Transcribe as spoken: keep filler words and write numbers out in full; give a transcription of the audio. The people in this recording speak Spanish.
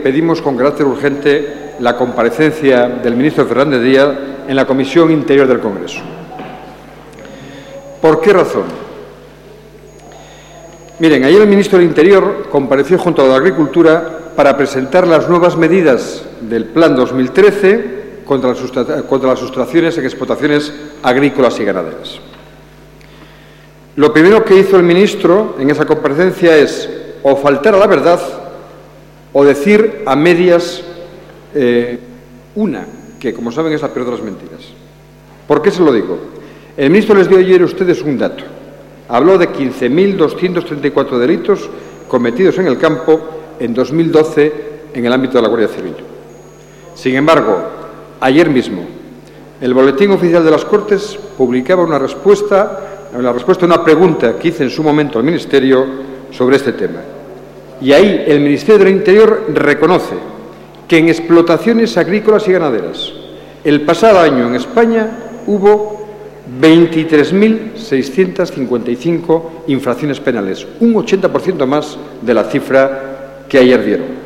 Pedimos con carácter urgente la comparecencia del ministro Fernández Díaz en la Comisión Interior del Congreso. ¿Por qué razón? Miren, ayer el ministro del Interior compareció junto a la Agricultura para presentar las nuevas medidas del Plan dos mil trece contra las, contra las sustracciones en explotaciones agrícolas y ganaderas. Lo primero que hizo el ministro en esa comparecencia es o faltar a la verdad o decir a medias eh, una, que como saben es la peor de las mentiras. ¿Por qué se lo digo? El ministro les dio ayer a ustedes un dato. Habló de quince mil doscientos treinta y cuatro delitos cometidos en el campo en dos mil doce en el ámbito de la Guardia Civil. Sin embargo, ayer mismo, el Boletín Oficial de las Cortes publicaba una respuesta, la respuesta a una pregunta que hice en su momento al Ministerio sobre este tema. Y ahí el Ministerio del Interior reconoce que en explotaciones agrícolas y ganaderas el pasado año en España hubo veintitrés mil seiscientos cincuenta y cinco infracciones penales, un ochenta por ciento más de la cifra que ayer dieron.